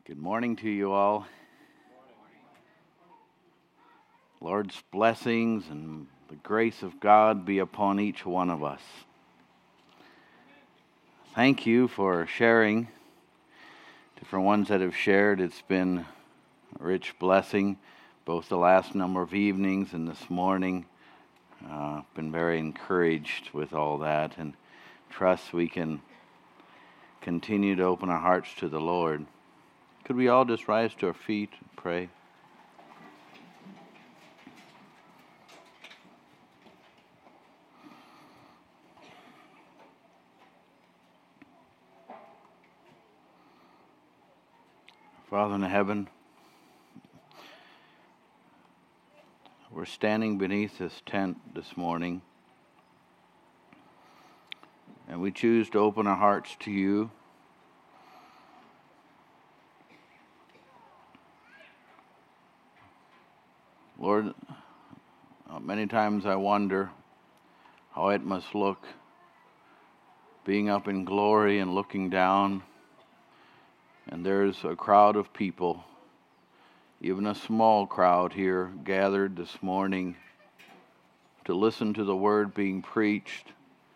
Good morning to you all. Lord's blessings and the grace of God be upon each one of us. Thank you for sharing. Different ones that have shared, it's been a rich blessing, both the last number of evenings and this morning. Been very encouraged with all that and trust we can continue to open our hearts to the Lord. Could we all just rise to our feet and pray? Father in heaven, we're standing beneath this tent this morning, and we choose to open our hearts to you. Lord, many times I wonder how it must look being up in glory and looking down, and there's a crowd of people, even a small crowd here, gathered this morning to listen to the word being preached,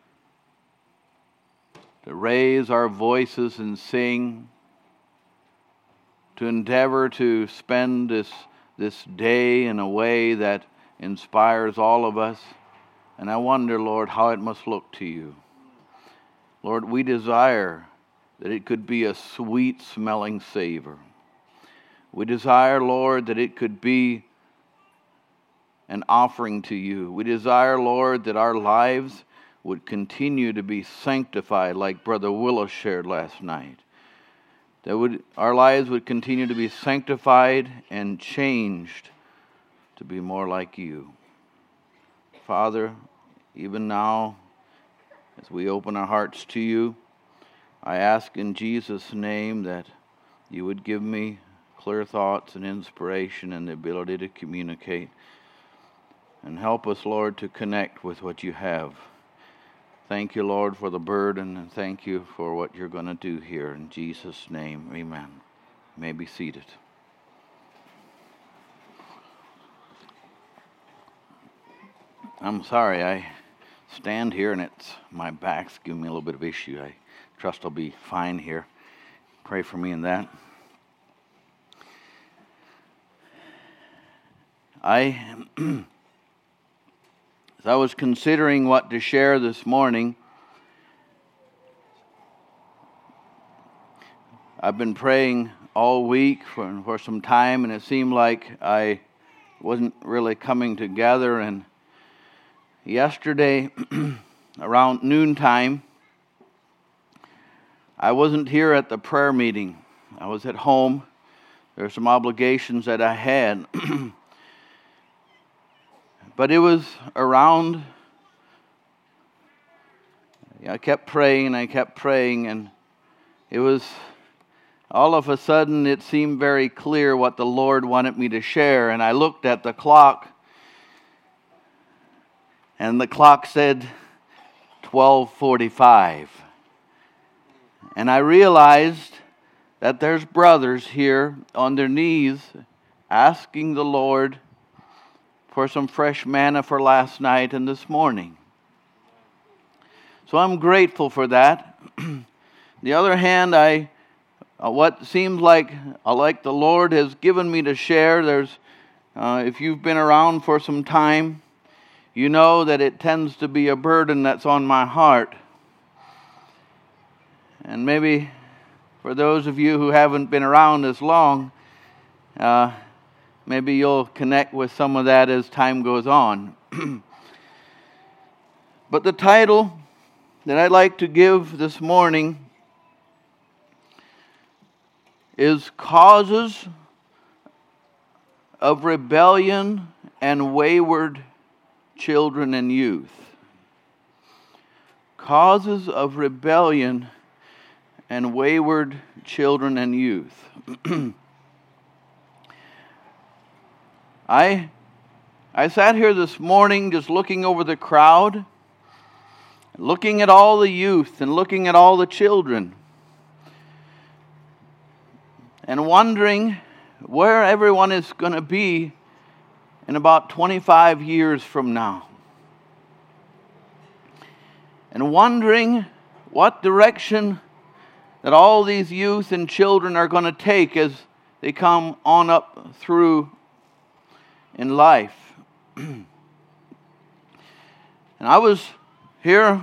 to raise our voices and sing, to endeavor to spend this day in a way that inspires all of us. And I wonder, Lord, how it must look to you. Lord, we desire that it could be a sweet-smelling savor. We desire, Lord, that it could be an offering to you. We desire, Lord, that our lives would continue to be sanctified like Brother Willis shared last night. That our lives would continue to be sanctified and changed to be more like you. Father, even now, as we open our hearts to you, I ask in Jesus' name that you would give me clear thoughts and inspiration and the ability to communicate. And help us, Lord, to connect with what you have. Thank you, Lord, for the burden, and thank you for what you're going to do here. In Jesus' name, amen. You may be seated. I'm sorry, I stand here and my back's giving me a little bit of issue. I trust I'll be fine here. Pray for me in that. As I was considering what to share this morning, I've been praying all week for some time, and it seemed like I wasn't really coming together. And yesterday, around noontime, I wasn't here at the prayer meeting. I was at home. There were some obligations that I had. But it was around, I kept praying, and it was, all of a sudden, it seemed very clear what the Lord wanted me to share. And I looked at the clock, and the clock said 12:45. And I realized that there's brothers here on their knees asking the Lord for some fresh manna for last night and this morning. So I'm grateful for that. The other hand, what seems like the Lord has given me to share, if you've been around for some time, you know that it tends to be a burden that's on my heart. And maybe for those of you who haven't been around as long, maybe you'll connect with some of that as time goes on. But the title that I'd like to give this morning is Causes of Rebellion and Wayward Children and Youth. Causes of Rebellion and Wayward Children and Youth. I sat here this morning just looking over the crowd, looking at all the youth and looking at all the children. and wondering where everyone is going to be in about 25 years from now. And wondering what direction that all these youth and children are going to take as they come on up through in life. And I was here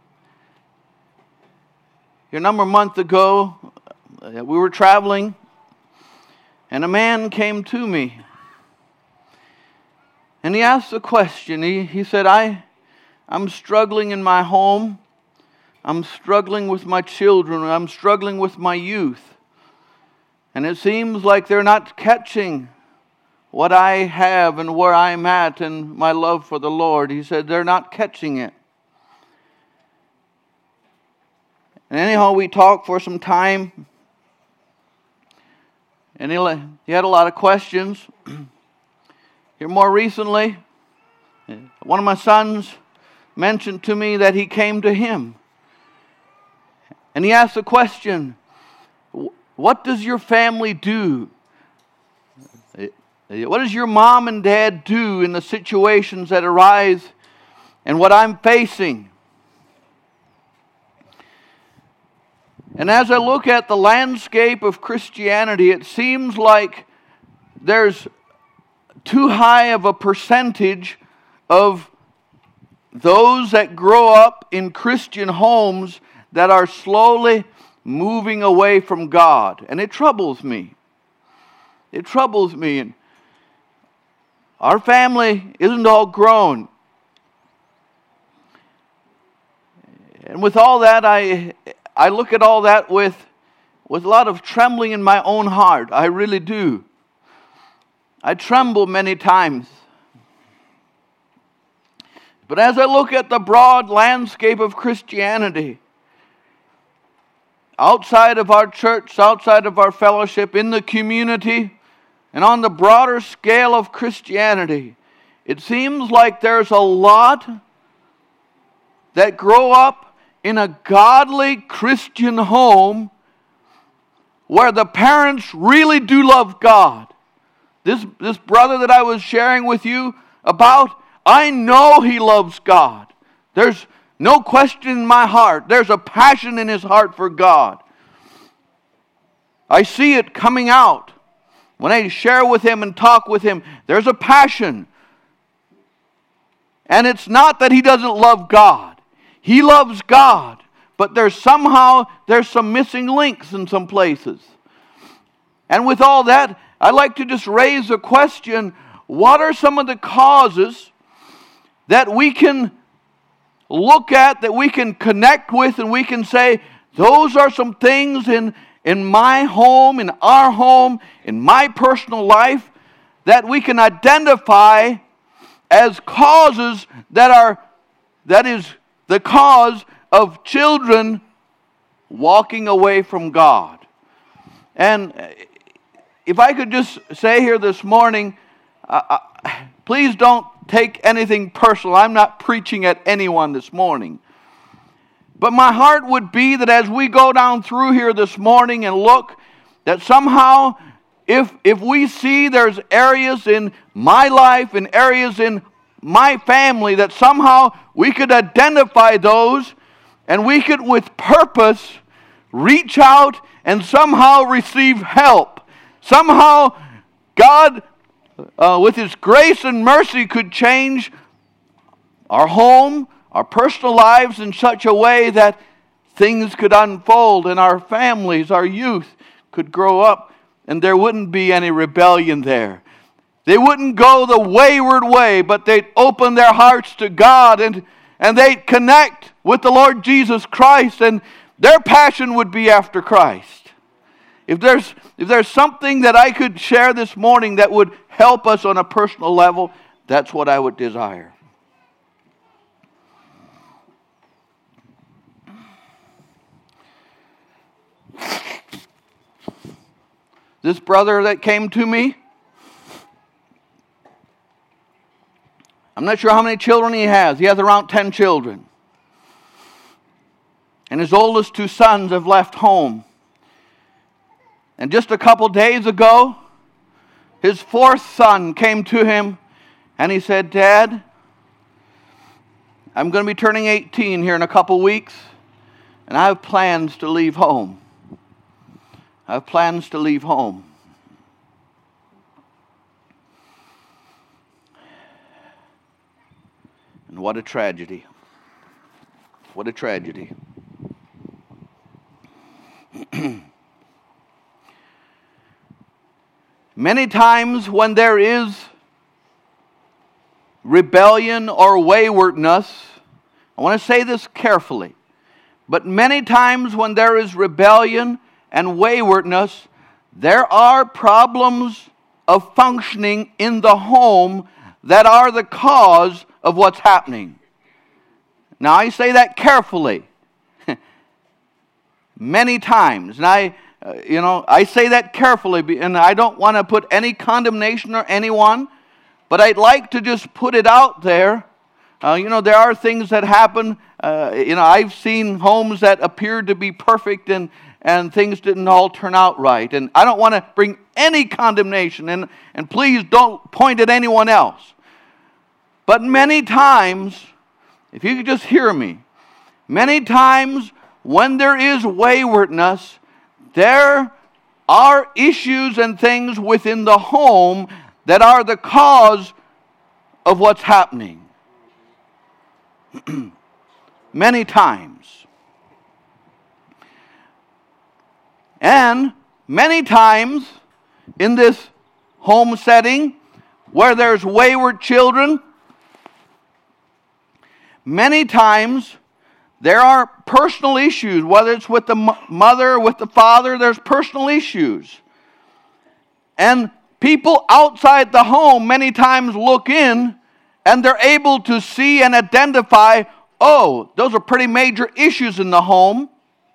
a number of months ago. We were traveling, and a man came to me. And he asked a question. He said, I'm struggling in my home. I'm struggling with my children. I'm struggling with my youth. And it seems like they're not catching what I have and where I'm at and my love for the Lord. He said, they're not catching it. And anyhow, we talked for some time. And he had a lot of questions. Here more recently, one of my sons mentioned to me that he came to him. And he asked the question, what does your family do? What does your mom and dad do in the situations that arise and what I'm facing? And as I look at the landscape of Christianity, it seems like there's too high of a percentage of those that grow up in Christian homes that are slowly moving away from God. And it troubles me. It troubles me. And our family isn't all grown. And with all that, I look at all that with a lot of trembling in my own heart. I really do. I tremble many times. But as I look at the broad landscape of Christianity, outside of our church, outside of our fellowship, in the community, and on the broader scale of Christianity, it seems like there's a lot that grow up in a godly Christian home where the parents really do love God. This brother that I was sharing with you about, I know he loves God. There's no question in my heart. There's a passion in his heart for God. I see it coming out. When I share with him and talk with him, there's a passion. And it's not that he doesn't love God. He loves God. But there's some missing links in some places. And with all that, I'd like to just raise a question. What are some of the causes that we can look at, that we can connect with, and we can say, those are some things in my home, in our home, in my personal life, that we can identify as causes that is the cause of children walking away from God. And if I could just say here this morning, please don't take anything personal. I'm not preaching at anyone this morning. But my heart would be that as we go down through here this morning and look, that somehow if we see there's areas in my life and areas in my family that somehow we could identify those and we could with purpose reach out and somehow receive help. Somehow God, with His grace and mercy, could change our home, our personal lives in such a way that things could unfold and our families, our youth could grow up and there wouldn't be any rebellion there. They wouldn't go the wayward way, but they'd open their hearts to God and they'd connect with the Lord Jesus Christ, and their passion would be after Christ. If there's something that I could share this morning that would help us on a personal level, that's what I would desire. This brother that came to me, I'm not sure how many children he has. He has around 10 children. And his oldest 2 sons have left home. And just a couple days ago, his fourth son came to him and he said, "Dad, I'm going to be turning 18 here in a couple weeks, and I have plans to leave home. I have plans to leave home." And what a tragedy. What a tragedy. Many times when there is rebellion or waywardness, I want to say this carefully, but many times when there is rebellion and waywardness, there are problems of functioning in the home that are the cause of what's happening. Now I say that carefully. Many times. And I say that carefully, and I don't want to put any condemnation on anyone, but I'd like to just put it out there. There are things that happen. I've seen homes that appeared to be perfect and things didn't all turn out right. And I don't want to bring any condemnation, and please don't point at anyone else. But many times, if you could just hear me, many times when there is waywardness, there are issues and things within the home that are the cause of what's happening. Many times. And many times in this home setting where there's wayward children, many times there are personal issues, whether it's with the mother or with the father, there's personal issues. And people outside the home many times look in and they're able to see and identify, oh, those are pretty major issues in the home.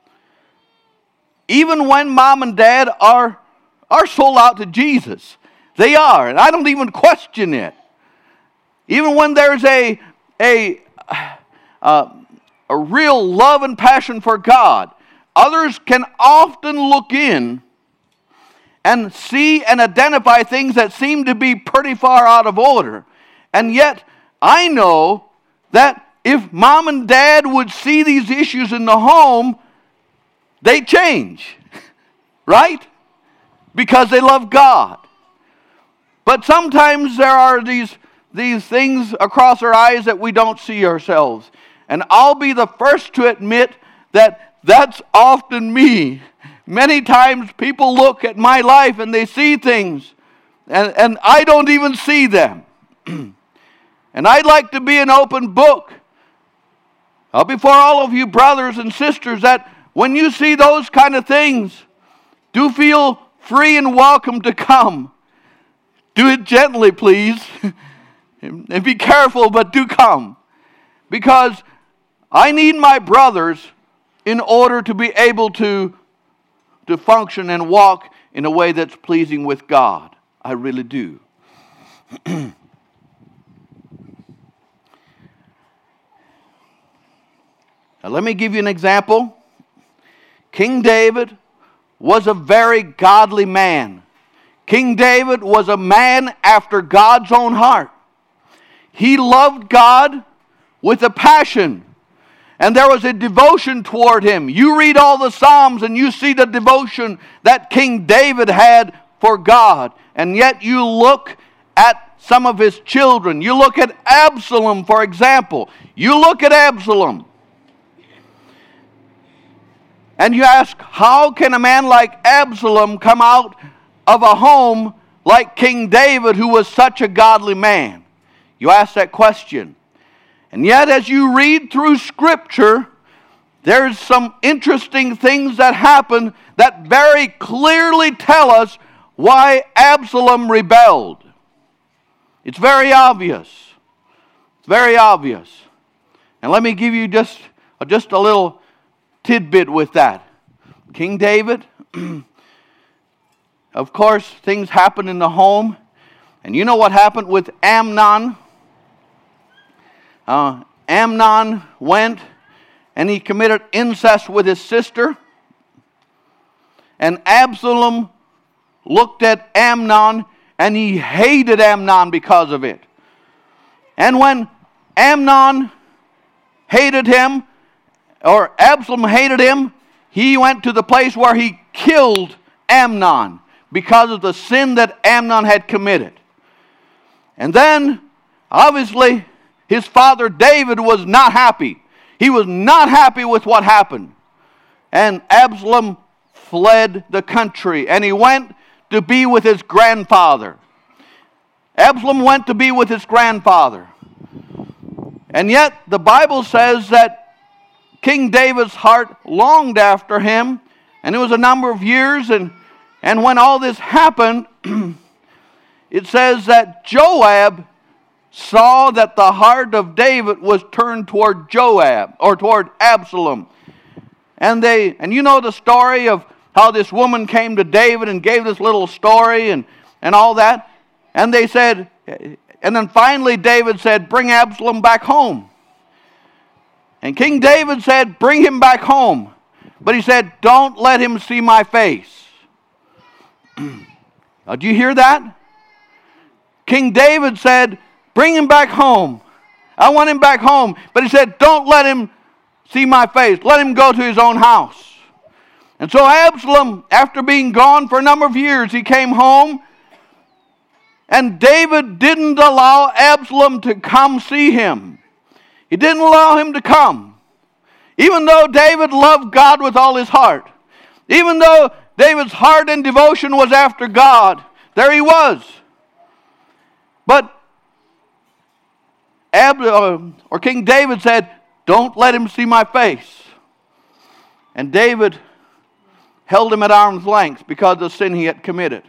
Even when mom and dad are sold out to Jesus. They are, and I don't even question it. Even when there's a real love and passion for God, others can often look in and see and identify things that seem to be pretty far out of order. And yet, I know that if mom and dad would see these issues in the home, they change, right? Because they love God. But sometimes there are these things across our eyes that we don't see ourselves. And I'll be the first to admit that that's often me. Many times people look at my life and they see things, and I don't even see them. And I'd like to be an open book before all of you brothers and sisters, that when you see those kind of things, do feel free and welcome to come. Do it gently, please. And be careful, but do come. Because I need my brothers in order to be able to function and walk in a way that's pleasing with God. I really do. Now, let me give you an example. King David was a very godly man. King David was a man after God's own heart. He loved God with a passion, and there was a devotion toward Him. You read all the Psalms and you see the devotion that King David had for God. And yet you look at some of his children. You look at Absalom, for example. You look at Absalom, and you ask, how can a man like Absalom come out of a home like King David, who was such a godly man? You ask that question. And yet, as you read through Scripture, there's some interesting things that happen that very clearly tell us why Absalom rebelled. It's very obvious. It's very obvious. And let me give you just a little tidbit with that. King David, of course, things happen in the home. And you know what happened with Amnon? Amnon went and he committed incest with his sister. And Absalom looked at Amnon, and he hated Amnon because of it. And when Amnon hated him, or Absalom hated him, he went to the place where he killed Amnon because of the sin that Amnon had committed. And then, obviously, his father David was not happy. He was not happy with what happened. And Absalom fled the country, and he went to be with his grandfather. Absalom went to be with his grandfather. And yet, the Bible says that King David's heart longed after him, and it was a number of years, and when all this happened, it says that Joab saw that the heart of David was turned toward Joab, or toward Absalom. And you know the story of how this woman came to David and gave this little story and all that. And they said, and then finally David said, bring Absalom back home. And King David said, bring him back home. But he said, don't let him see my face. Now, do you hear that? King David said, bring him back home. I want him back home. But he said, don't let him see my face. Let him go to his own house. And so Absalom, after being gone for a number of years, he came home. And David didn't allow Absalom to come see him. He didn't allow him to come. Even though David loved God with all his heart. Even though David's heart and devotion was after God. There he was. But King David said, don't let him see my face. And David held him at arm's length because of the sin he had committed.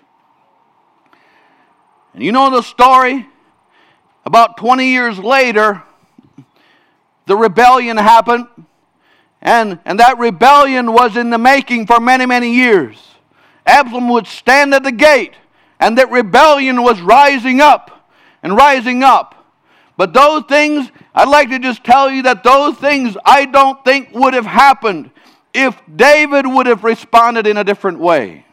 And you know the story? About 20 years later, the rebellion happened. And that rebellion was in the making for many, many years. Absalom would stand at the gate, and that rebellion was rising up and rising up. But those things, I'd like to just tell you that those things I don't think would have happened if David would have responded in a different way.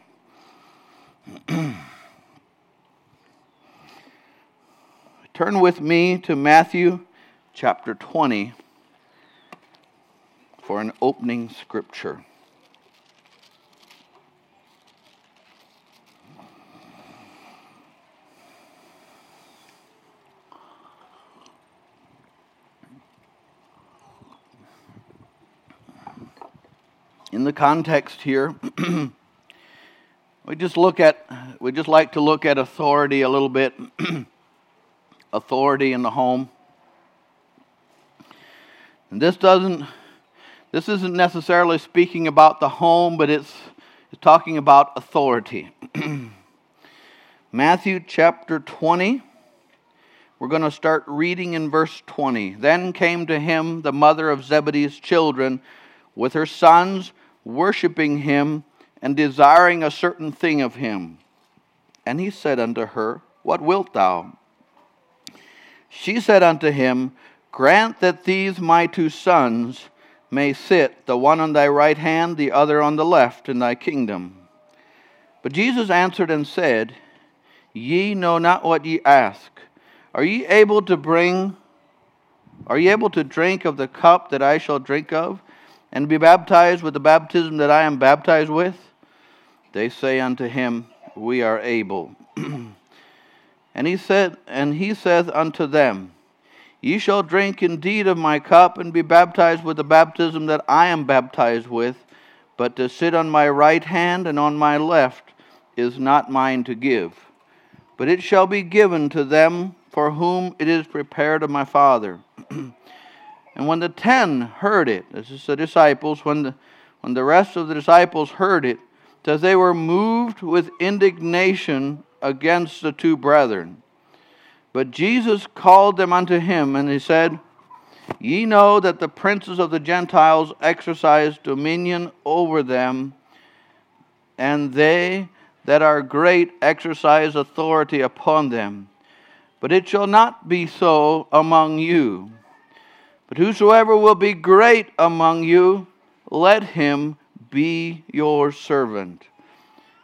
Turn with me to Matthew chapter 20 for an opening scripture. In the context here, we just like to look at authority a little bit. Authority in the home. And this isn't necessarily speaking about the home, but it's talking about authority. Matthew chapter 20. We're going to start reading in verse 20. Then came to him the mother of Zebedee's children with her sons, worshiping him and desiring a certain thing of him. And he said unto her, what wilt thou? She said unto him, grant that these my two sons may sit, the one on thy right hand, the other on the left, in thy kingdom. But Jesus answered and said, ye know not what ye ask. Are ye able to drink of the cup that I shall drink of, and be baptized with the baptism that I am baptized with? They say unto him, we are able. And he saith unto them, ye shall drink indeed of my cup, and be baptized with the baptism that I am baptized with, but to sit on my right hand and on my left is not mine to give, but it shall be given to them for whom it is prepared of my Father. And when the 10 heard it, this is the disciples, when the rest of the disciples heard it, that they were moved with indignation against the two brethren. But Jesus called them unto him, and he said, ye know that the princes of the Gentiles exercise dominion over them, and they that are great exercise authority upon them. But it shall not be so among you. But whosoever will be great among you, let him be your servant.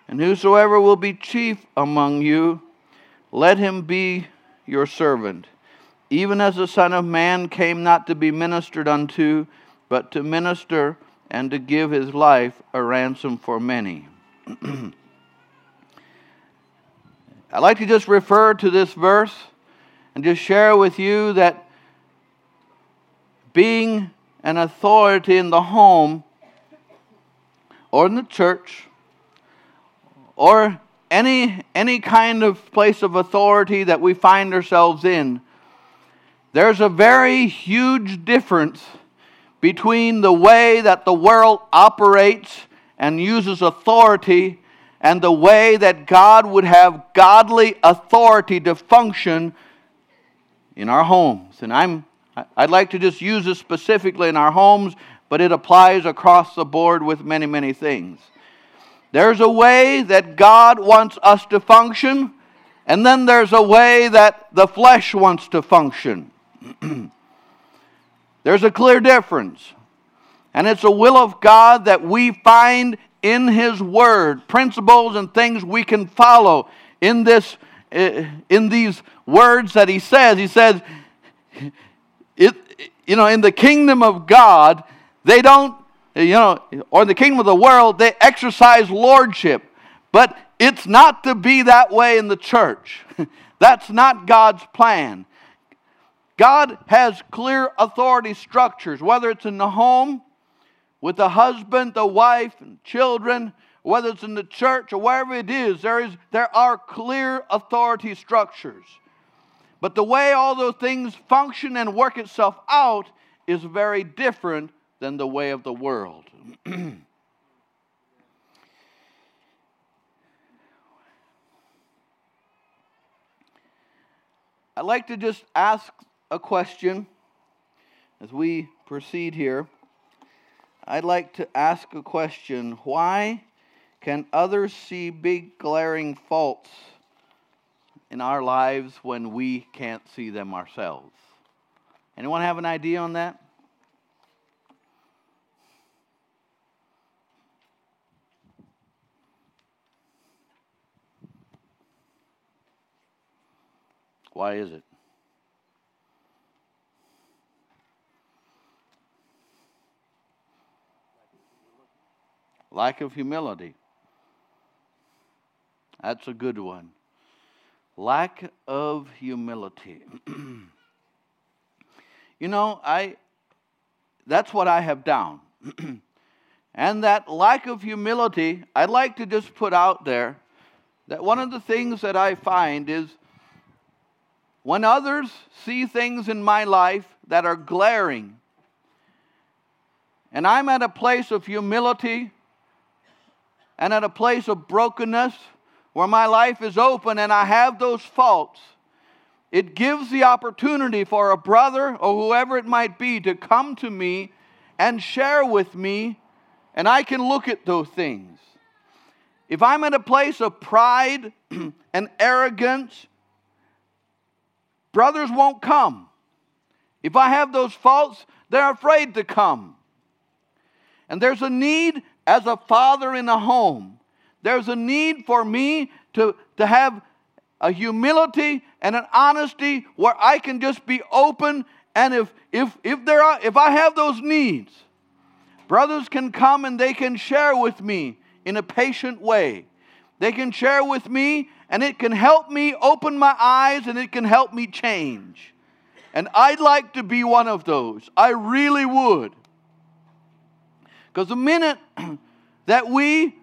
And whosoever will be chief among you, let him be your servant. Even as the Son of Man came not to be ministered unto, but to minister and to give his life a ransom for many. I'd like to just refer to this verse and just share with you that being an authority in the home or in the church or any kind of place of authority that we find ourselves in, there's a very huge difference between the way that the world operates and uses authority and the way that God would have godly authority to function in our homes. And I'd like to just use this specifically in our homes, but it applies across the board with many, many things. There's a way that God wants us to function, and then there's a way that the flesh wants to function. There's a clear difference. And it's a will of God that we find in His Word, principles and things we can follow in these words that He says. He says, in the kingdom of God, they don't, or in the kingdom of the world, they exercise lordship. But it's not to be that way in the church. That's not God's plan. God has clear authority structures, whether it's in the home, with the husband, the wife, and children, whether it's in the church or wherever it is, there are clear authority structures. But the way all those things function and work itself out is very different than the way of the world. I'd like to just ask a question as we proceed here. I'd like to ask a question. Why can others see big glaring faults in our lives when we can't see them ourselves? Anyone have an idea on that? Why is it? Lack of humility. That's a good one. Lack of humility. That's what I have down. And that lack of humility, I'd like to just put out there that one of the things that I find is when others see things in my life that are glaring, and I'm at a place of humility and at a place of brokenness where my life is open and I have those faults, it gives the opportunity for a brother or whoever it might be to come to me and share with me, and I can look at those things. If I'm at a place of pride and arrogance, brothers won't come. If I have those faults, they're afraid to come. And there's a need as a father in a home. There's a need for me to have a humility and an honesty where I can just be open. And if I have those needs, brothers can come and they can share with me in a patient way. They can share with me, and it can help me open my eyes, and it can help me change. And I'd like to be one of those. I really would. Because the minute that we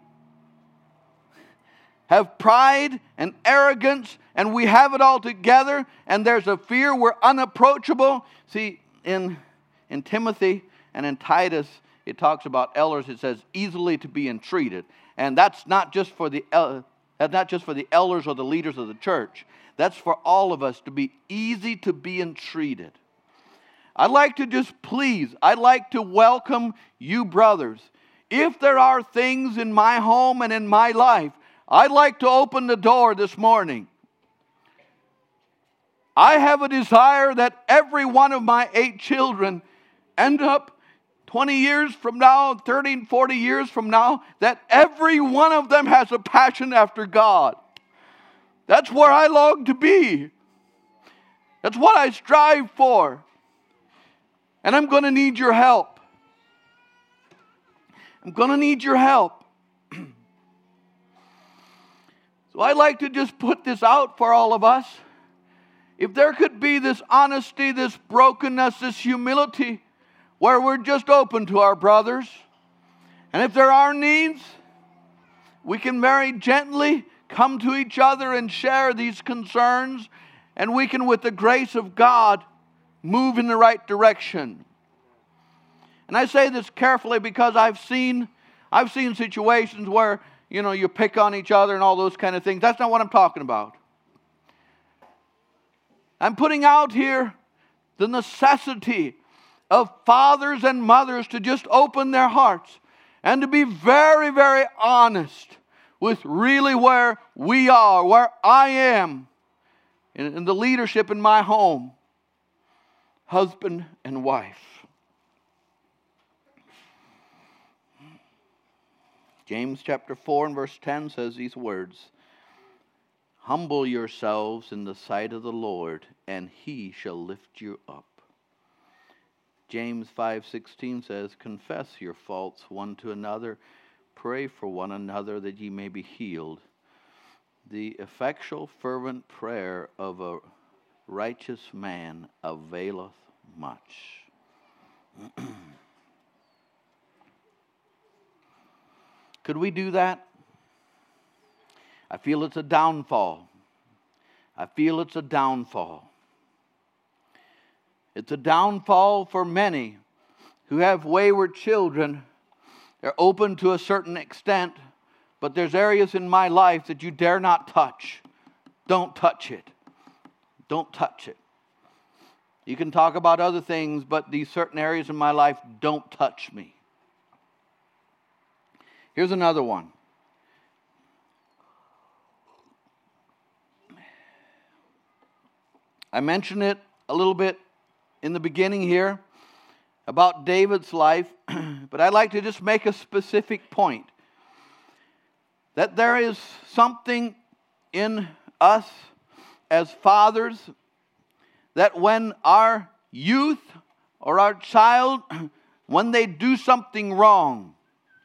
have pride and arrogance and we have it all together and there's a fear, we're unapproachable. See, in Timothy and in Titus, it talks about elders. It says easily to be entreated. And that's not just for the elders or the leaders of the church. That's for all of us to be easy to be entreated. I'd like to welcome you brothers. If there are things in my home and in my life, I'd like to open the door this morning. I have a desire that every one of my 8 children end up 20 years from now, 30 and 40 years from now, that every one of them has a passion after God. That's where I long to be. That's what I strive for. And I'm going to need your help. I'm going to need your help. So I'd like to just put this out for all of us. If there could be this honesty, this brokenness, this humility, where we're just open to our brothers. And if there are needs, we can very gently come to each other and share these concerns. And we can, with the grace of God, move in the right direction. And I say this carefully because I've seen situations where, you pick on each other and all those kind of things. That's not what I'm talking about. I'm putting out here the necessity of fathers and mothers to just open their hearts and to be very, very honest with really where we are, where I am in the leadership in my home, husband and wife. James chapter 4 and verse 10 says these words, "Humble yourselves in the sight of the Lord, and He shall lift you up." James 5:16 says, "Confess your faults one to another, pray for one another that ye may be healed. The effectual fervent prayer of a righteous man availeth much." Could we do that? I feel it's a downfall. It's a downfall for many who have wayward children. They're open to a certain extent, but there's areas in my life that you dare not touch. Don't touch it. Don't touch it. You can talk about other things, but these certain areas in my life, don't touch me. Here's another one. I mentioned it a little bit in the beginning here about David's life, but I'd like to just make a specific point. That there is something in us as fathers that when our youth or our child, when they do something wrong,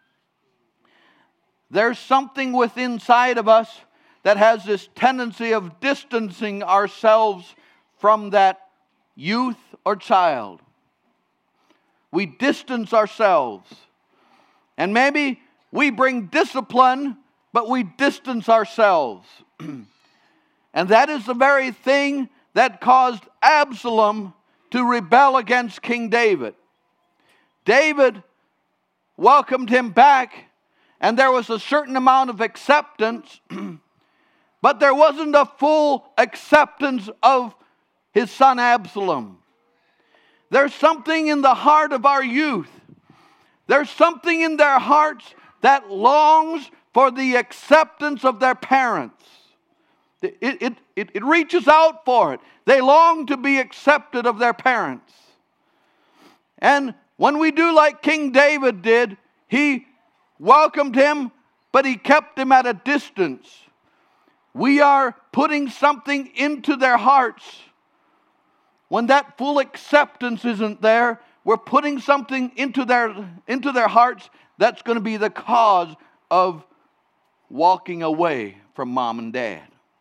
there's something within inside of us that has this tendency of distancing ourselves from that youth or child. We distance ourselves. And maybe we bring discipline, but we distance ourselves. And that is the very thing that caused Absalom to rebel against King David. David welcomed him back, and there was a certain amount of acceptance, but there wasn't a full acceptance of his son Absalom. There's something in the heart of our youth. There's something in their hearts that longs for the acceptance of their parents. It reaches out for it. They long to be accepted of their parents. And when we do like King David did, he welcomed him, but he kept him at a distance. We are putting something into their hearts. When that full acceptance isn't there, we're putting something into their hearts that's going to be the cause of walking away from mom and dad.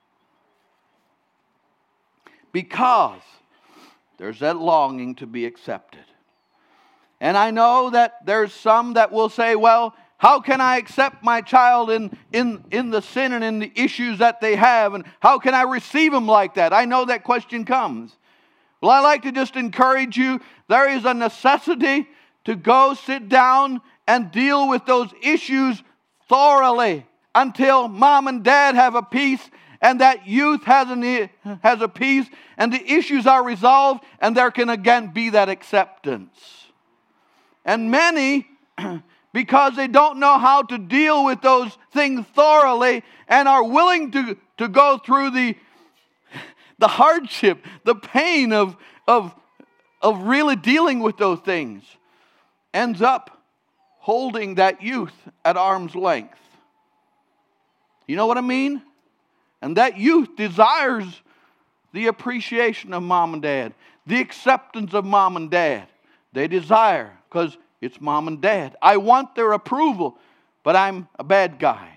Because there's that longing to be accepted. And I know that there's some that will say, well, how can I accept my child in the sin and in the issues that they have? And how can I receive them like that? I know that question comes. Well, I like to just encourage you, there is a necessity to go sit down and deal with those issues thoroughly until mom and dad have a peace and that youth has a peace and the issues are resolved and there can again be that acceptance. And many, because they don't know how to deal with those things thoroughly and are willing to go through the hardship, the pain of really dealing with those things. ends up holding that youth at arm's length. You know what I mean? And that youth desires the appreciation of mom and dad, the acceptance of mom and dad. They desire, because it's mom and dad. I want their approval, but I'm a bad guy.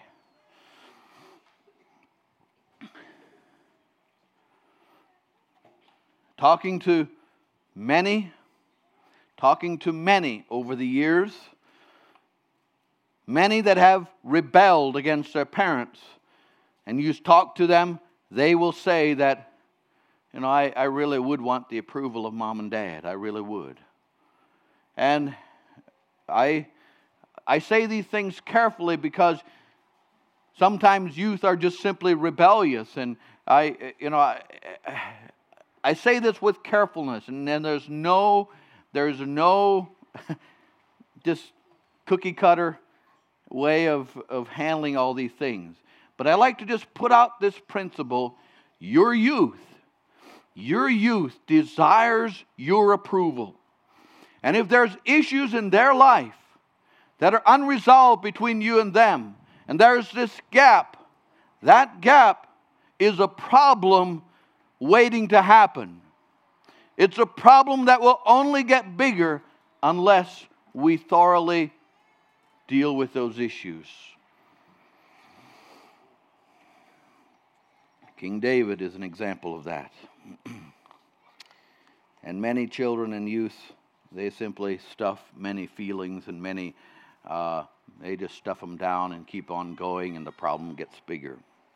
Talking to many over the years, many that have rebelled against their parents, and you talk to them, they will say that, I really would want the approval of mom and dad. I really would. And I say these things carefully because sometimes youth are just simply rebellious, and I say this with carefulness, and then there's no just cookie cutter way of handling all these things. But I like to just put out this principle: your youth desires your approval. And if there's issues in their life that are unresolved between you and them, and there's this gap, that gap is a problem waiting to happen. It's a problem that will only get bigger unless we thoroughly deal with those issues. King David is an example of that. And many children and youth, they simply stuff many feelings and they just stuff them down and keep on going, and the problem gets bigger.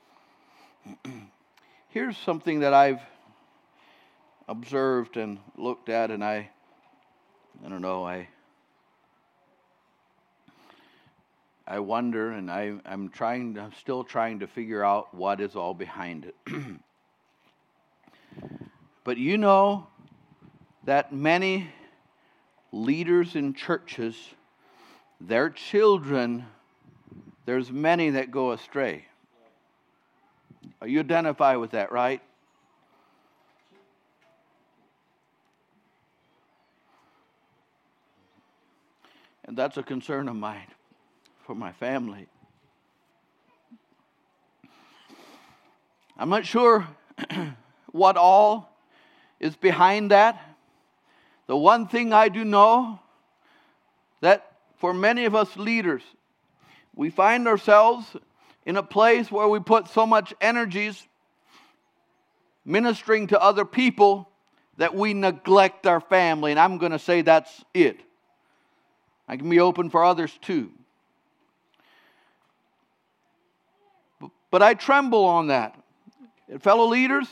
Here's something that I've observed and looked at, and I don't know, I wonder, and I'm still trying to figure out what is all behind it. But you know that many leaders in churches, their children, there's many that go astray. You identify with that, right? And that's a concern of mine for my family. I'm not sure what all is behind that. The one thing I do know, that for many of us leaders, we find ourselves in a place where we put so much energies ministering to other people that we neglect our family. And I'm going to say that's it. I can be open for others too. But I tremble on that. Fellow leaders,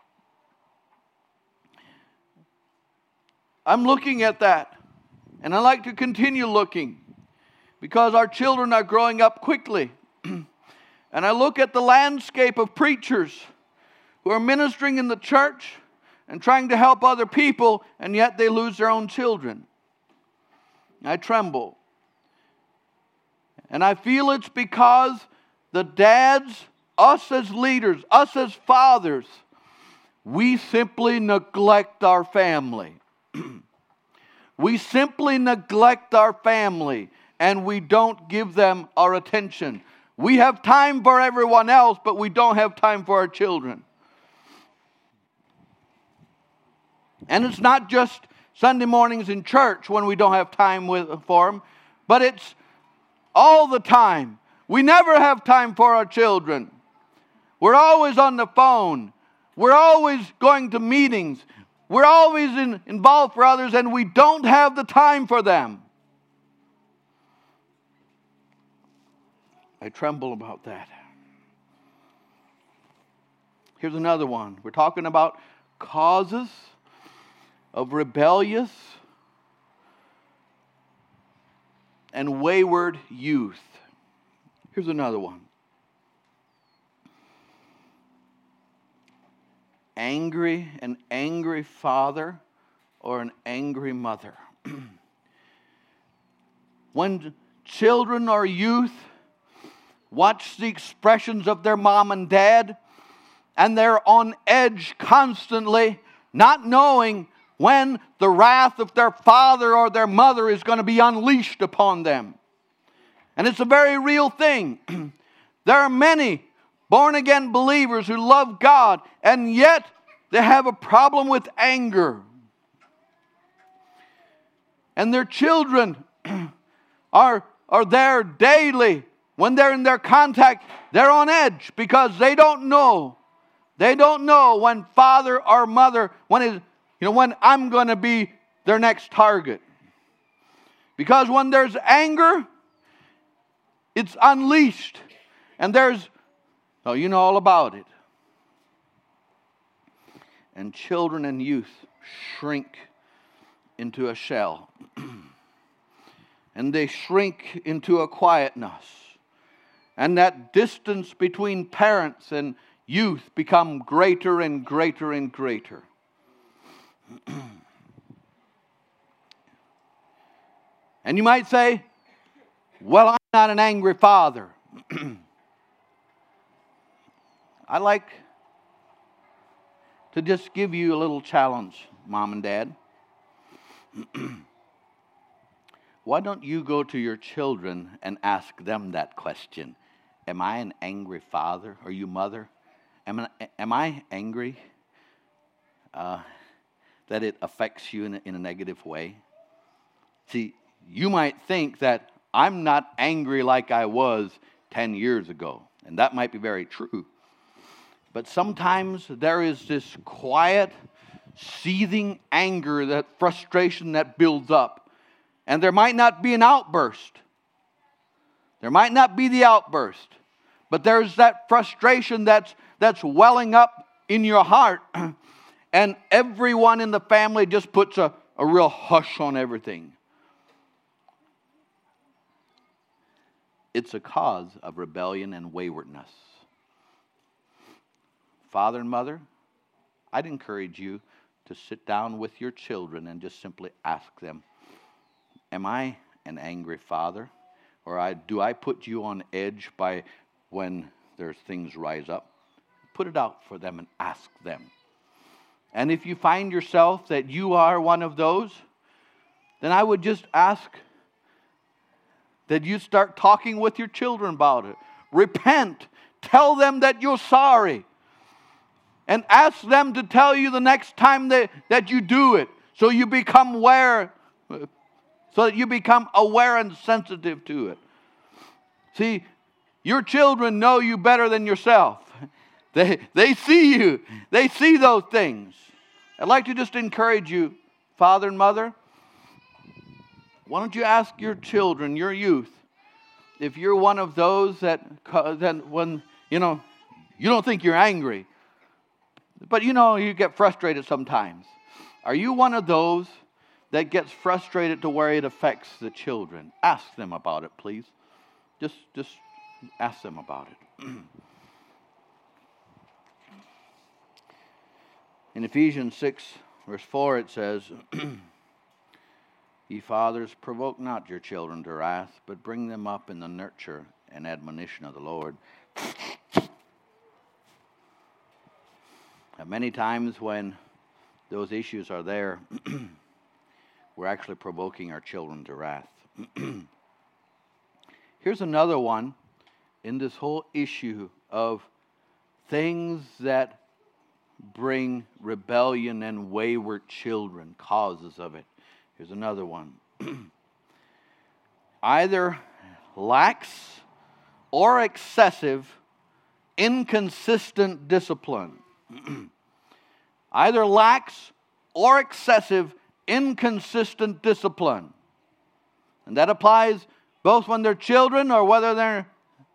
I'm looking at that. And I like to continue looking, because our children are growing up quickly. And I look at the landscape of preachers who are ministering in the church and trying to help other people, and yet they lose their own children. I tremble. And I feel it's because the dads, us as leaders, us as fathers, we simply neglect our family. We simply neglect our family, and we don't give them our attention. We have time for everyone else, but we don't have time for our children. And it's not just Sunday mornings in church when we don't have time for them, but it's all the time. We never have time for our children. We're always on the phone. We're always going to meetings. We're always involved for others, and we don't have the time for them. I tremble about that. Here's another one. We're talking about causes of rebellious and wayward youth. Here's another one. An angry father or an angry mother. When children or youth watch the expressions of their mom and dad, and they're on edge constantly, not knowing when the wrath of their father or their mother is going to be unleashed upon them. And it's a very real thing. There are many born-again believers who love God, and yet they have a problem with anger. And their children are there daily. When they're in their contact, they're on edge because they don't know. They don't know when father or mother, when I'm going to be their next target. Because when there's anger, it's unleashed. And you know all about it. And children and youth shrink into a shell. And they shrink into a quietness. And that distance between parents and youth become greater and greater and greater. And you might say, well, I'm not an angry father. I like to just give you a little challenge, Mom and Dad. Why don't you go to your children and ask them that question? Am I an angry father? Or you mother? Am I angry that it affects you in a negative way? See, you might think that I'm not angry like I was 10 years ago. And that might be very true. But sometimes there is this quiet, seething anger, that frustration that builds up. And there might not be an outburst. There might not be the outburst. But there's that frustration that's welling up in your heart. And everyone in the family just puts a real hush on everything. It's a cause of rebellion and waywardness. Father and mother, I'd encourage you to sit down with your children and just simply ask them, am I an angry father? Or do I put you on edge by when there's things rise up? Put it out for them and ask them. And if you find yourself that you are one of those, then I would just ask that you start talking with your children about it. Repent. Tell them that you're sorry. And ask them to tell you the next time that you do it. So you become aware. So that you become aware and sensitive to it. See, your children know you better than yourself. They see you. They see those things. I'd like to just encourage you, father and mother. Why don't you ask your children, your youth, if you're one of those that when, you don't think you're angry, but you get frustrated sometimes. Are you one of those that gets frustrated to where it affects the children? Ask them about it, please. Just ask them about it. In Ephesians 6, verse 4, it says, Ye fathers, provoke not your children to wrath, but bring them up in the nurture and admonition of the Lord. And many times when those issues are there, we're actually provoking our children to wrath. Here's another one in this whole issue of things that bring rebellion and wayward children, causes of it. Here's another one. Either lax or excessive, inconsistent discipline. Either lax or excessive, inconsistent discipline. And that applies both when they're children or whether they're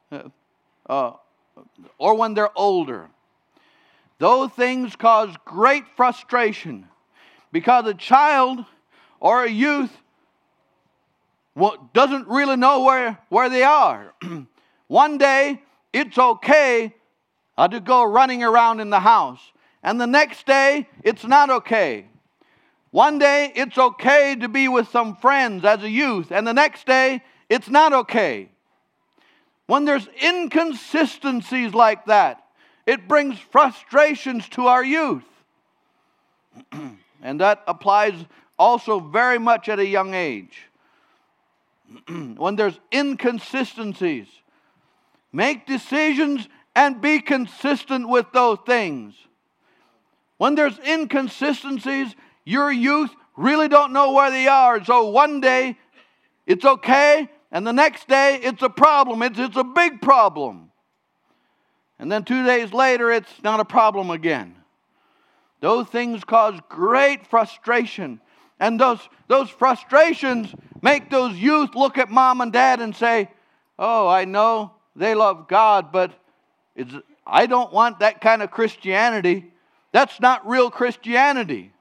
or when they're older. Those things cause great frustration because a child or a youth doesn't really know where they are. One day, it's okay to go running around in the house. And the next day, it's not okay. One day, it's okay to be with some friends as a youth. And the next day, it's not okay. When there's inconsistencies like that, it brings frustrations to our youth. And that applies also very much at a young age. When there's inconsistencies, make decisions and be consistent with those things. When there's inconsistencies, your youth really don't know where they are. So one day it's okay, and the next day it's a problem. It's a big problem. And then 2 days later it's not a problem again. Those things cause great frustration. And those frustrations make those youth look at mom and dad and say, oh, I know they love God, but I don't want that kind of Christianity. That's not real Christianity.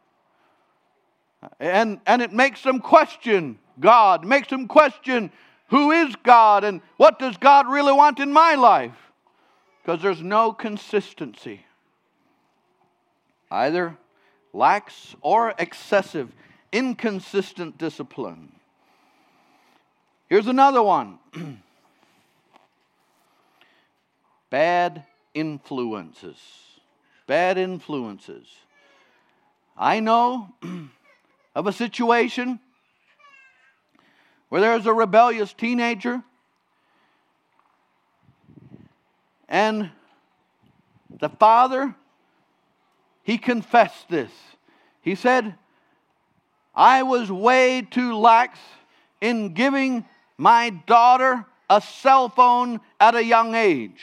And it makes them question God, makes them question who is God and what does God really want in my life? Because there's no consistency. Either lax or excessive, inconsistent discipline. Here's another one. Bad influences. Bad influences. I know of a situation where there's a rebellious teenager, and the father, he confessed this. He said, I was way too lax in giving my daughter a cell phone at a young age.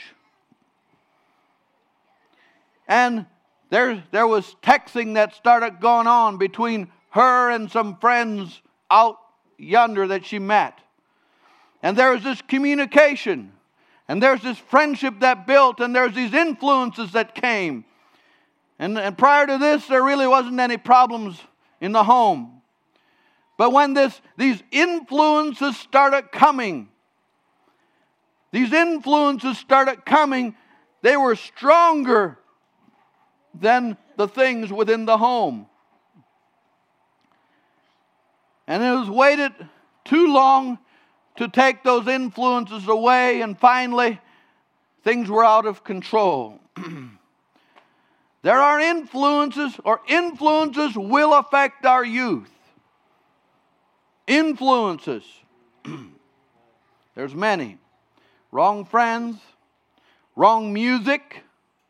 And there was texting that started going on between her and some friends out yonder that she met. And there was this communication. And there's this friendship that built. And there's these influences that came. And prior to this, there really wasn't any problems in the home. But when these influences started coming, they were stronger than the things within the home. And it was waited too long to take those influences away, and finally, things were out of control. There are influences, or influences will affect our youth. Influences. There's many. Wrong friends, wrong music.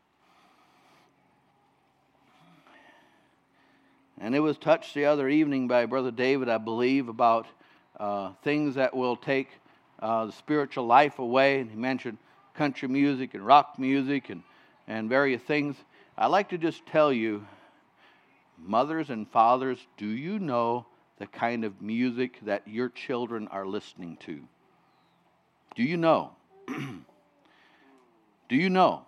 And it was touched the other evening by Brother David, I believe, about things that will take the spiritual life away. And he mentioned country music and rock music and various things. I'd like to just tell you, mothers and fathers, do you know the kind of music that your children are listening to? Do you know? Do you know?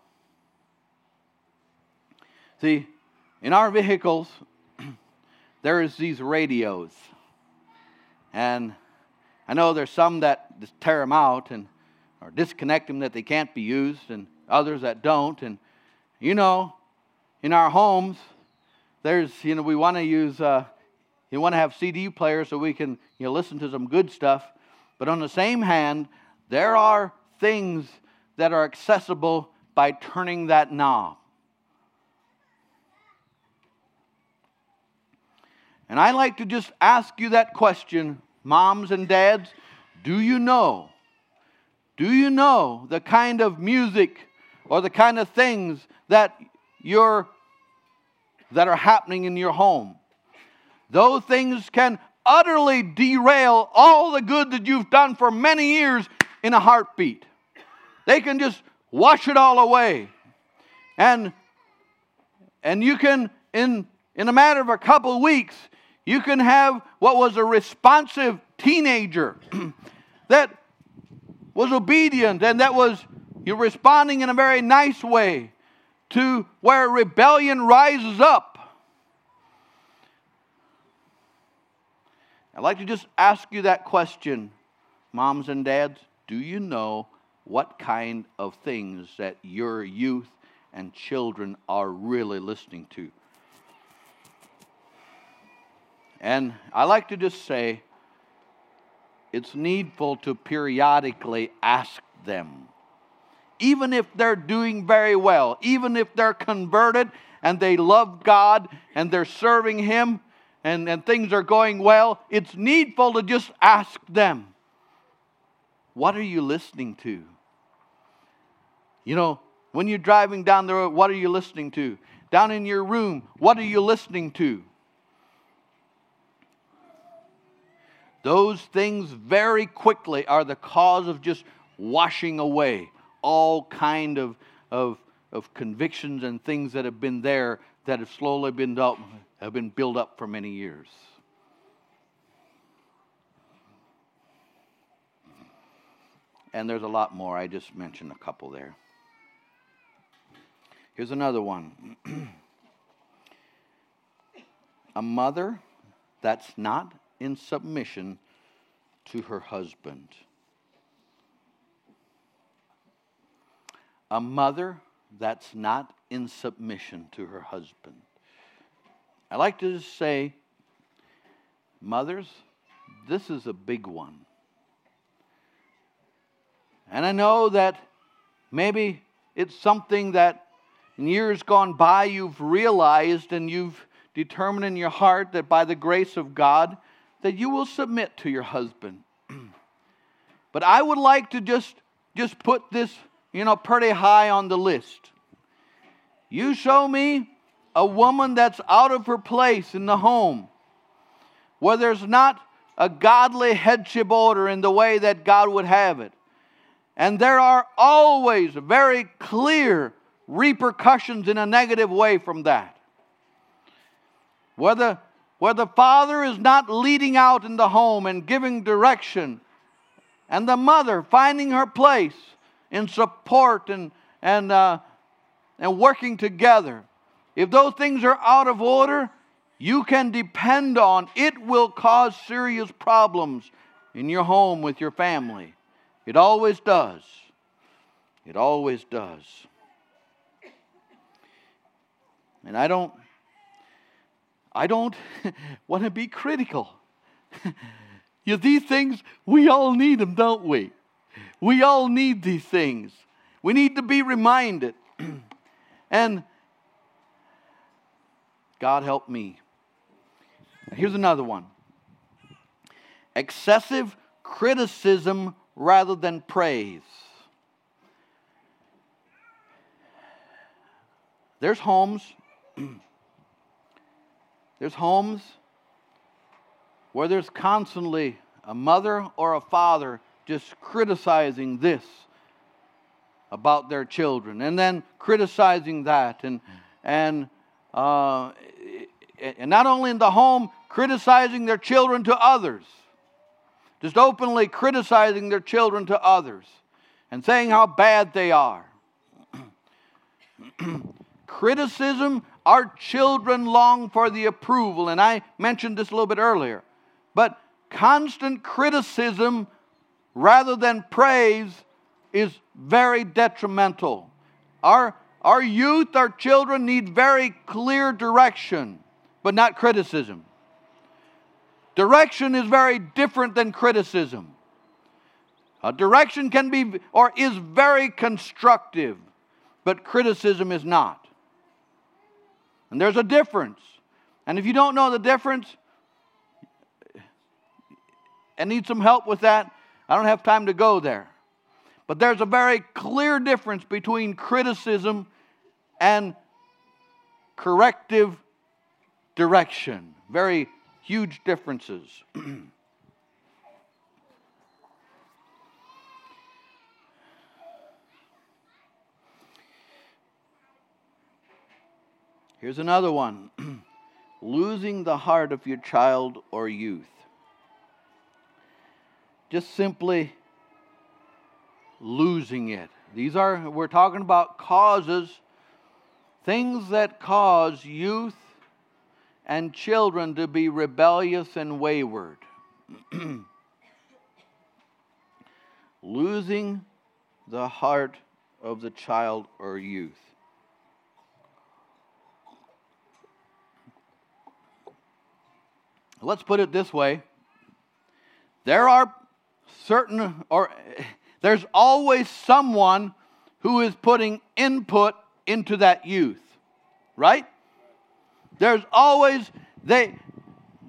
See, in our vehicles, there is these radios. And I know there's some that just tear them out or disconnect them that they can't be used, and others that don't. And you know, in our homes, there's, we want to use, you want to have CD players so we can listen to some good stuff. But on the same hand, there are things that are accessible by turning that knob. And I like to just ask you that question, moms and dads. Do you know the kind of music or the kind of things that are happening in your home? Those things can utterly derail all the good that you've done for many years in a heartbeat. They can just wash it all away. And you can, in a matter of a couple of weeks, you can have what was a responsive teenager that was obedient and that was responding in a very nice way to where rebellion rises up. I'd like to just ask you that question, moms and dads. Do you know what kind of things that your youth and children are really listening to? And I like to just say, it's needful to periodically ask them. Even if they're doing very well, even if they're converted and they love God and they're serving Him, and things are going well, it's needful to just ask them, what are you listening to? You know, when you're driving down the road, what are you listening to? Down in your room, what are you listening to? Those things very quickly are the cause of just washing away all kind of convictions and things that have been there that have slowly been built up for many years. And there's a lot more. I just mentioned a couple there. Here's another one. A mother that's not in submission to her husband. A mother that's not in submission to her husband. I like to just say, mothers, this is a big one. And I know that maybe it's something that in years gone by you've realized and you've determined in your heart that by the grace of God that you will submit to your husband. But I would like to just put this, pretty high on the list. You show me a woman that's out of her place in the home, where there's not a godly headship order in the way that God would have it. And there are always very clear repercussions in a negative way from that. Where the father is not leading out in the home and giving direction, and the mother finding her place in support and working together. If those things are out of order, you can depend on it will cause serious problems in your home with your family. It always does. It always does. And I don't want to be critical. These things, we all need them, don't we? We all need these things. We need to be reminded. And God help me. Here's another one. Excessive criticism rather than praise. There's homes where there's constantly a mother or a father just criticizing this about their children, and then criticizing that, and not only in the home, criticizing their children to others. Just openly criticizing their children to others and saying how bad they are. Criticism, our children long for the approval, and I mentioned this a little bit earlier. But constant criticism rather than praise is very detrimental. Our youth, our children need very clear direction, but not criticism. Direction is very different than criticism. Direction can be or is very constructive, but criticism is not. And there's a difference. And if you don't know the difference and need some help with that, I don't have time to go there. But there's a very clear difference between criticism and corrective direction. Very huge differences. Here's another one. Losing the heart of your child or youth. Just simply losing it. We're talking about causes, things that cause youth and children to be rebellious and wayward. Losing the heart of the child or youth. Let's put it this way. There's always someone who is putting input into that youth. Right? There's always,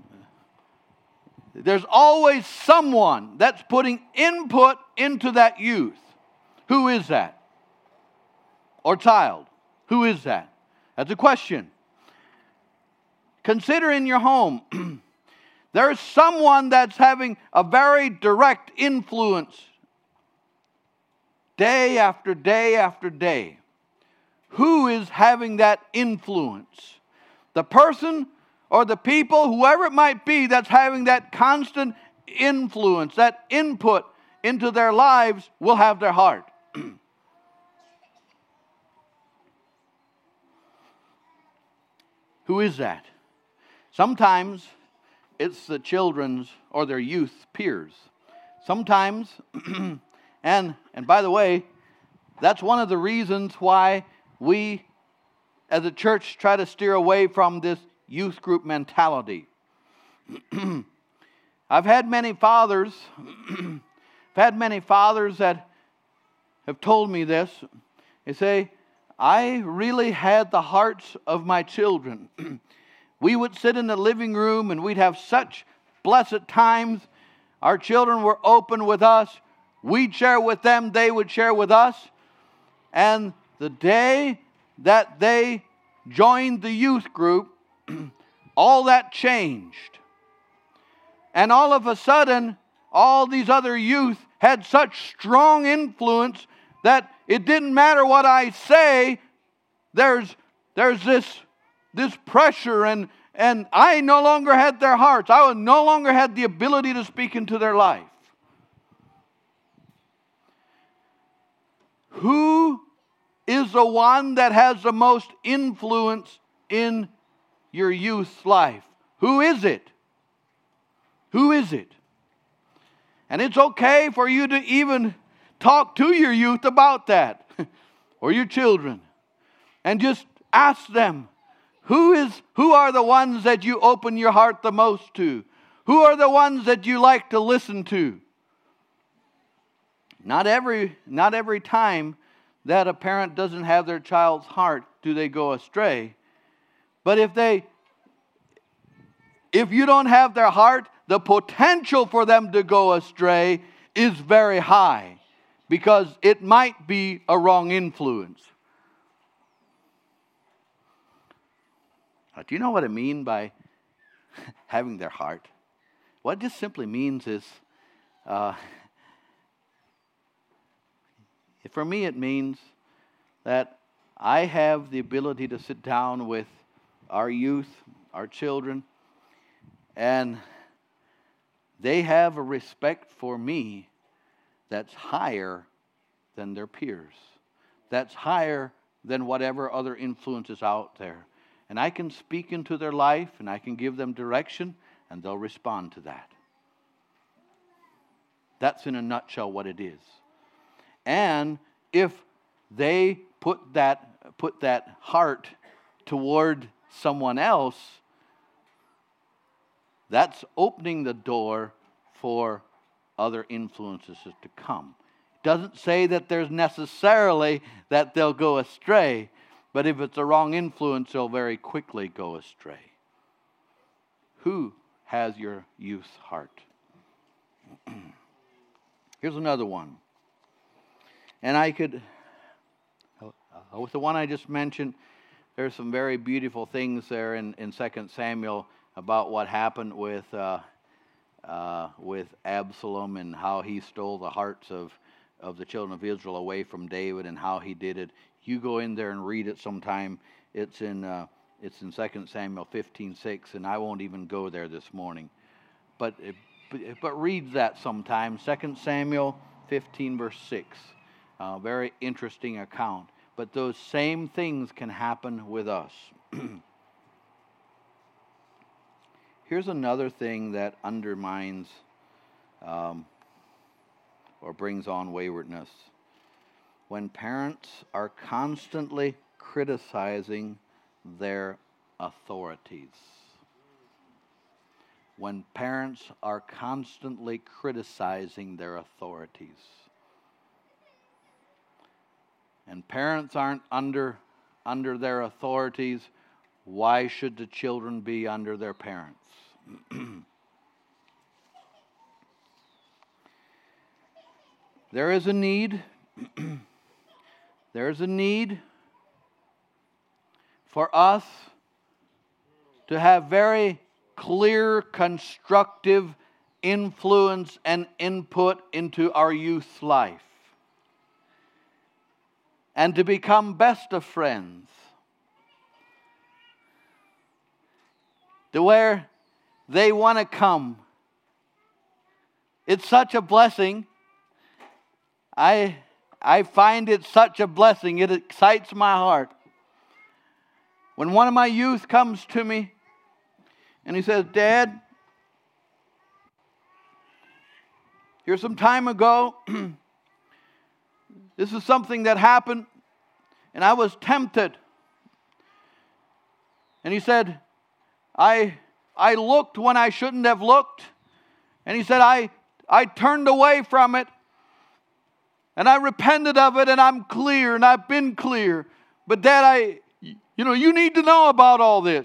There's always someone that's putting input into that youth. Who is that? Or child? Who is that? That's a question. Consider in your home, there's someone that's having a very direct influence day after day after day. Who is having that influence? The person or the people, whoever it might be, that's having that constant influence, that input into their lives, will have their heart. Who is that? Sometimes it's the children's or their youth peers. Sometimes, and by the way, that's one of the reasons why we as a church try to steer away from this youth group mentality. I've had many fathers that have told me this. They say, I really had the hearts of my children. We would sit in the living room and we'd have such blessed times. Our children were open with us. We'd share with them, they would share with us. And the day that they joined the youth group, all that changed. And all of a sudden, all these other youth had such strong influence that it didn't matter what I say, there's this pressure, and I no longer had their hearts. I no longer had the ability to speak into their life. Who is the one that has the most influence in your youth's life? Who is it? Who is it? And it's okay for you to even talk to your youth about that, or your children, and just ask them, who are the ones that you open your heart the most to? Who are the ones that you like to listen to? Not every time that a parent doesn't have their child's heart do they go astray. But if you don't have their heart, the potential for them to go astray is very high, because it might be a wrong influence. Do you know what I mean by having their heart? What this simply means is, for me it means that I have the ability to sit down with our youth, our children, and they have a respect for me that's higher than their peers. That's higher than whatever other influence is out there. And I can speak into their life, and I can give them direction, and they'll respond to that. That's in a nutshell what it is. And if they put that heart toward someone else, that's opening the door for other influences to come. It doesn't say that there's necessarily that they'll go astray, but if it's a wrong influence, they'll very quickly go astray. Who has your youth's heart? Here's another one. And with the one I just mentioned, there's some very beautiful things there in 2 Samuel about what happened with Absalom and how he stole the hearts of the children of Israel away from David and how he did it. You go in there and read it sometime. It's in 2 Samuel 15:6, and I won't even go there this morning. But read that sometime. 2 Samuel 15 verse 6. Very interesting account. But those same things can happen with us. Here's another thing that undermines or brings on waywardness. When parents are constantly criticizing their authorities. When parents are constantly criticizing their authorities. And parents aren't under their authorities, why should the children be under their parents? There is a need. There is a need for us to have very clear, constructive influence and input into our youth life. And to become best of friends. To where they want to come. It's such a blessing. I find it such a blessing. It excites my heart. When one of my youth comes to me and he says, "Dad, here's some time ago, this is something that happened, and I was tempted." And he said, I looked when I shouldn't have looked. And he said, I turned away from it. And I repented of it, and I'm clear, and I've been clear. But Dad, you need to know about all this.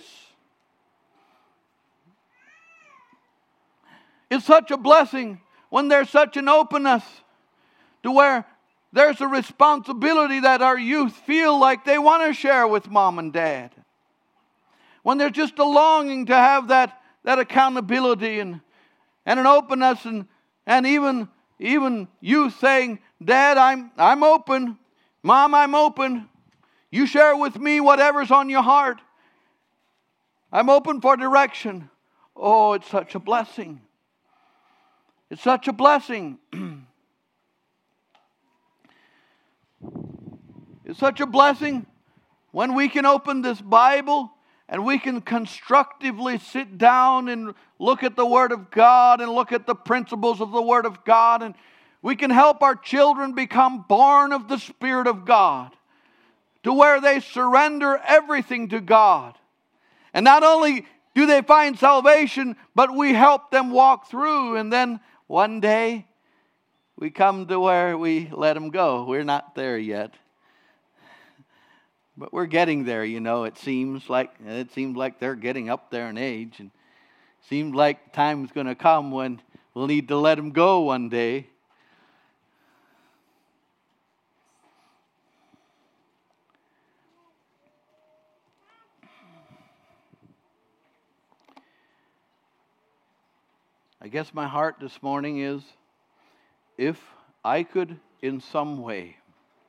It's such a blessing when there's such an openness to where there's a responsibility that our youth feel like they want to share with mom and dad. When there's just a longing to have that accountability and an openness and even you saying, "Dad, I'm open. Mom, I'm open. You share with me whatever's on your heart. I'm open for direction." Oh, it's such a blessing. It's such a blessing. It's such a blessing when we can open this Bible and we can constructively sit down and look at the Word of God and look at the principles of the Word of God. And we can help our children become born of the Spirit of God to where they surrender everything to God. And not only do they find salvation, but we help them walk through. And then one day we come to where we let them go. We're not there yet. But we're getting there, It seems like they're getting up there in age, and it seems like time's going to come when we'll need to let them go one day. I guess my heart this morning is, if I could in some way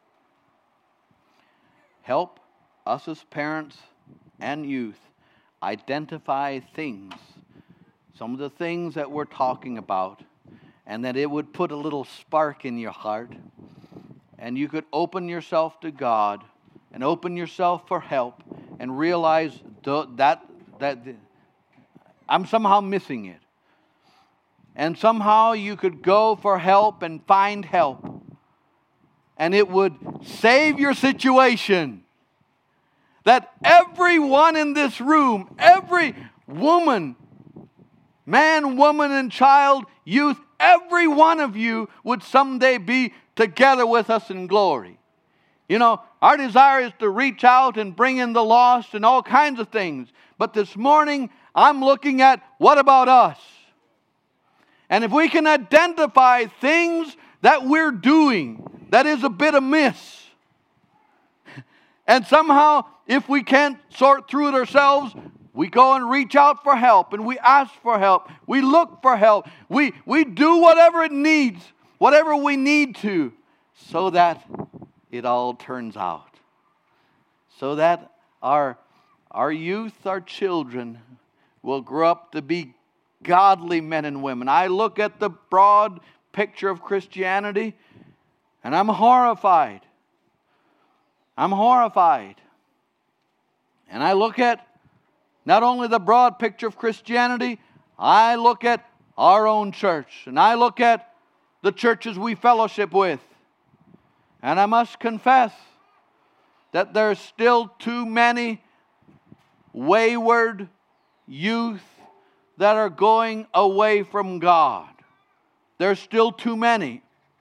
help us as parents and youth identify things, some of the things that we're talking about, and that it would put a little spark in your heart, and you could open yourself to God and open yourself for help and realize that I'm somehow missing it. And somehow you could go for help and find help. And it would save your situation. That everyone in this room, every woman, man, woman, and child, youth, every one of you would someday be together with us in glory. Our desire is to reach out and bring in the lost and all kinds of things. But this morning, I'm looking at, what about us? And if we can identify things that we're doing that is a bit amiss, and somehow, if we can't sort through it ourselves, we go and reach out for help, and we ask for help. We look for help. We do whatever it needs, whatever we need to, so that it all turns out. So that our youth, our children, will grow up to be godly men and women. I look at the broad picture of Christianity, and I'm horrified. I'm horrified. And I look at not only the broad picture of Christianity, I look at our own church. And I look at the churches we fellowship with. And I must confess that there's still too many wayward youth that are going away from God. There's still too many.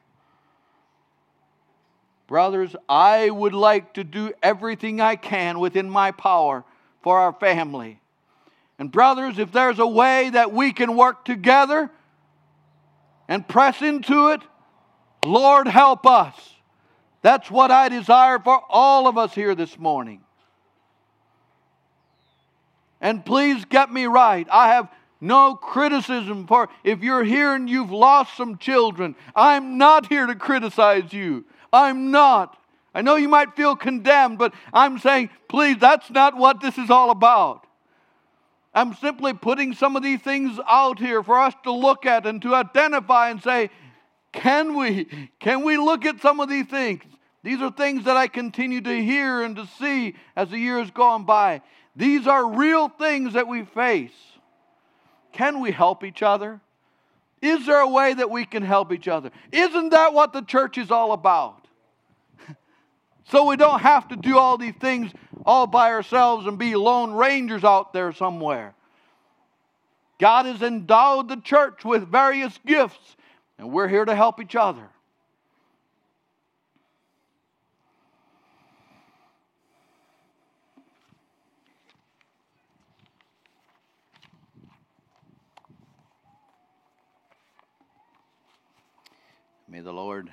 Brothers, I would like to do everything I can within my power for our family. And brothers, if there's a way that we can work together and press into it, Lord, help us. That's what I desire for all of us here this morning. And please get me right. I have no criticism for if you're here and you've lost some children. I'm not here to criticize you. I'm not. I know you might feel condemned, but I'm saying, please, that's not what this is all about. I'm simply putting some of these things out here for us to look at and to identify and say, can we look at some of these things? These are things that I continue to hear and to see as the years go on by. These are real things that we face. Can we help each other? Is there a way that we can help each other? Isn't that what the church is all about? So we don't have to do all these things all by ourselves and be lone rangers out there somewhere. God has endowed the church with various gifts, and we're here to help each other. May the Lord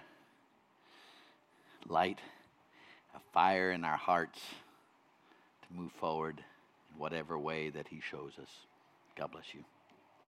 light a fire in our hearts to move forward in whatever way that He shows us. God bless you.